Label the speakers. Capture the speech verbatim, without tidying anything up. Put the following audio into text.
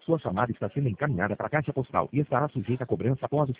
Speaker 1: Sua chamada está sendo encaminhada para a caixa postal e estará sujeita a cobrança após o